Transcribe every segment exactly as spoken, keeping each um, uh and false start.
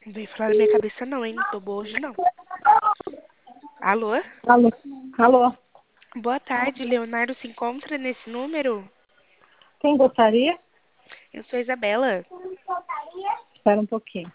Não veio falar da minha cabeça não, hein? Não tô boa hoje, não. Alô? Alô? Alô? Boa tarde, Leonardo se encontra nesse número? Quem gostaria? Eu sou a Isabela. Espera um pouquinho.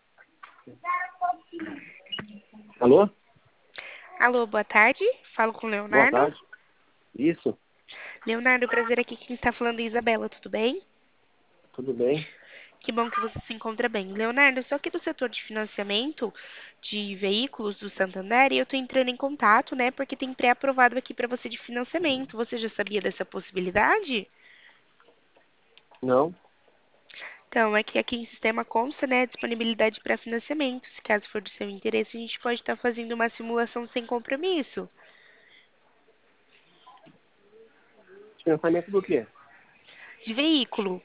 Alô? Alô, boa tarde. Falo com o Boa Leonardo. tarde. Isso, Leonardo, prazer aqui. Quem está falando é Isabela, tudo bem? tudo bem? Que bom que você se encontra bem. Leonardo, eu sou aqui do setor de financiamento de veículos do Santander e eu tô entrando em contato, né, porque tem pré-aprovado aqui para você de financiamento. Você já sabia dessa possibilidade? Não? Então, é que aqui em sistema consta, né, a disponibilidade para financiamento. Se caso for do seu interesse, a gente pode estar fazendo uma simulação sem compromisso. Pensamento do quê? De veículo.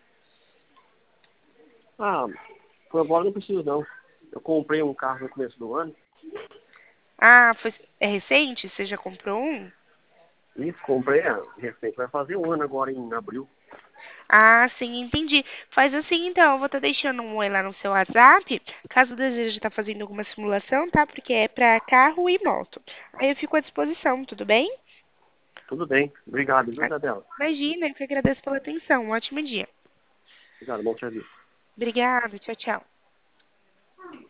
Ah, por agora não preciso não. Eu comprei um carro no começo do ano. Ah, foi, é recente? Você já comprou um? Isso, comprei a recente. Vai fazer um ano agora em abril. Ah, sim, entendi. Faz assim então, eu vou estar deixando um oi lá no seu WhatsApp, caso deseje estar fazendo alguma simulação, tá? Porque é para carro e moto. Aí eu fico à disposição, tudo bem? Tudo bem. Obrigado, viu, Ah, Isabela? imagina, eu que agradeço pela atenção. Um ótimo dia. Obrigado, bom serviço. Obrigada, tchau, tchau.